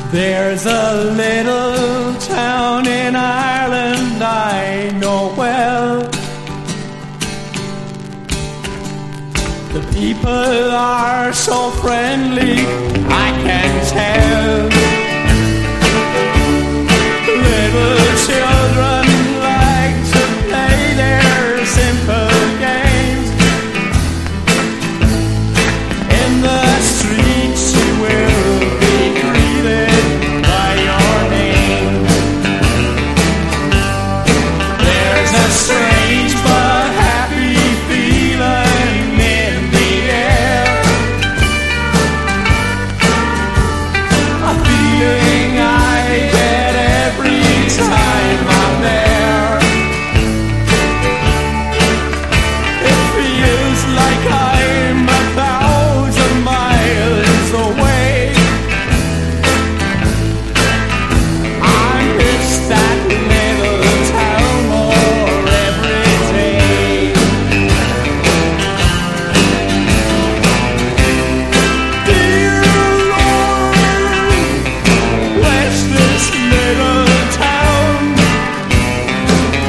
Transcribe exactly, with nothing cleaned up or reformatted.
There's a little town in Ireland I know well. The people are so friendly, I can tell. Little children like to play their simple games. In the streets you will be greeted by your name. There's a strange